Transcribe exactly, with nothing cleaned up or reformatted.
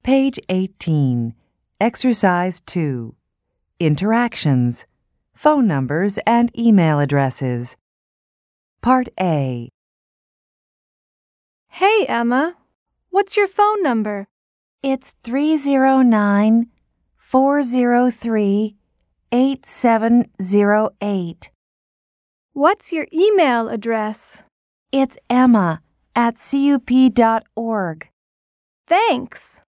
Page eighteen. Exercise two. Interactions. Phone numbers and email addresses. Part A. Hey, Emma. What's your phone number? It's three zero nine, four zero three, eight seven zero eight. What's your email address? It's Emma at C U P dot org. Thanks.